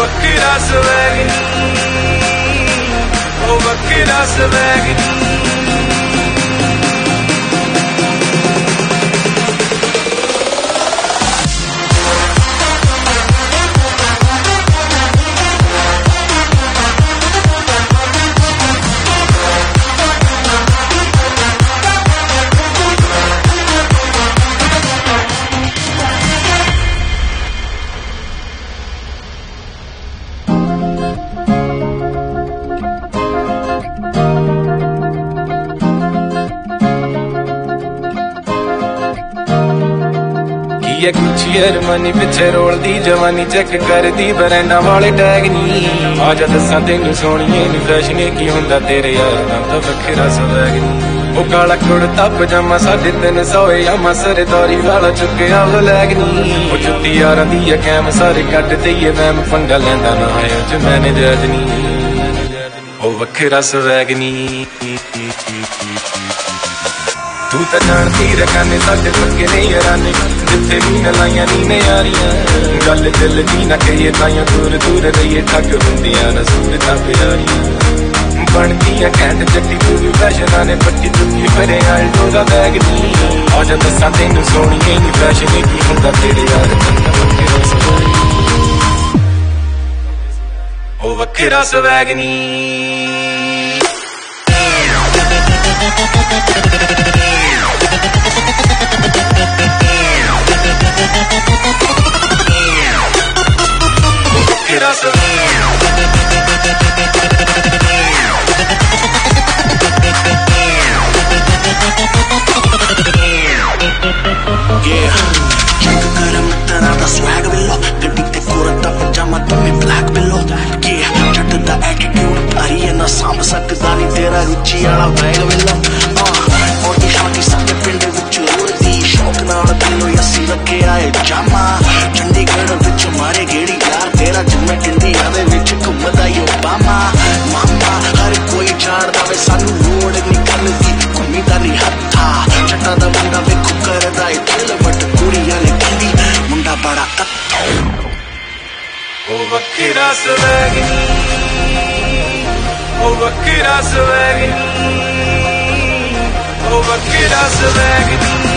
वखरा स्वैग ओ वखरा swag गुच्छी Armani पिछे रोलदी जवानी चेक करदी ब्रांडा वाले टैग नी आजा दसा तेनू सोहणीए नी फैशन की हुंदा तेरे यार नाल तां वखरा स्वैग नी ओ काला कुड़ता पजामा 350 यामा सरदारी वाला चुक्किया ब्लैग नी ओ जुत्ती यारां दी कैम सारे कट दईए मैम पंगा लैंदा ना आया ज मैंने जैद नी ओ वखरा स्वैग नी तू तो जानती रखाने साडे लगे ने याराने जिथे भी न लाइया नी ने यारियां गल दिल दी ना कहिए ताइयां दूर दूर रहिए ठग हुंदियां न सूरतां प्यारियां बनदियां कैंट जट्टी तू भी फैशन ने पट्टी चुक्की फिरे आल्टो दा बैग नी आजा दसा तेनू सोहणीए नी फैशन की हुंदा तेरे यार चंगा वखरा स्वैग ओ वखरा स्वैग नी swag below ਗੱਡੀ ਤੇ ਕੋਰਤਾ ਪਜਾਮਾ ਤੇ ਬਲੈਕ below ਜੱਟ ਦਾ ਐਟੀਟਿਊਡ ਭਾਰੀ ਨਾ ਸਾਂਭ ਸਕਦਾ ਨਹੀਂ ਤੇਰਾ ਰੁਚੀ ਵਾਲਾ ਬੈਗ below ਔਰ ਸ਼ਾਂਤੀ ਸਾਡੇ ਪਿੰਡ ਵਿੱਚ ਰੋੜਦੀ ਸ਼ੌਕ ਨਾਲ ਤੈਨੂੰ ਅਸੀਂ ਰੱਖਿਆ ਏ ਜਾਮਾ ਚੰਡੀਗੜ੍ਹ ਵਿੱਚ ਮਾਰੇ ਗੇੜੀ ਯਾਰ ਤੇਰਾ ਜਿੰਮੇ ਇੰਡੀਆ ਦੇ ਵਿੱਚ ਘੁੰਮਦਾ ਈ ਓਬਾਮਾ ਮਾਮਾ ਹਰ ਕੋਈ ਜਾਣਦਾ ਵੇ ਸਾਨੂੰ ਲੋੜ ਨਿਕਲਦੀ ਘੁੰਮੀ ਦਾ ਨਹੀਂ ਹੱਥਾ ਜੱਟਾਂ ਦਾ ਮੁੰਡਾ ਵੇਖੋ ਕਰਦਾ ਏ ਦਿਲ ਵੱਟ ਕੁੜੀਆਂ ਨੇ ਕਹਿੰਦੀ ਮੁੰਡਾ ਬੜਾ ਕੱਟਾ ਉਹ ਵਖਰਾ swag ਉਹ ਵਖਰਾ swag ਉਹ ਵਖਰਾ swag